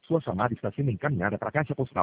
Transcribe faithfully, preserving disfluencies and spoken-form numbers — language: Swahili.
Sua chamada está sendo encaminhada para a caixa postal.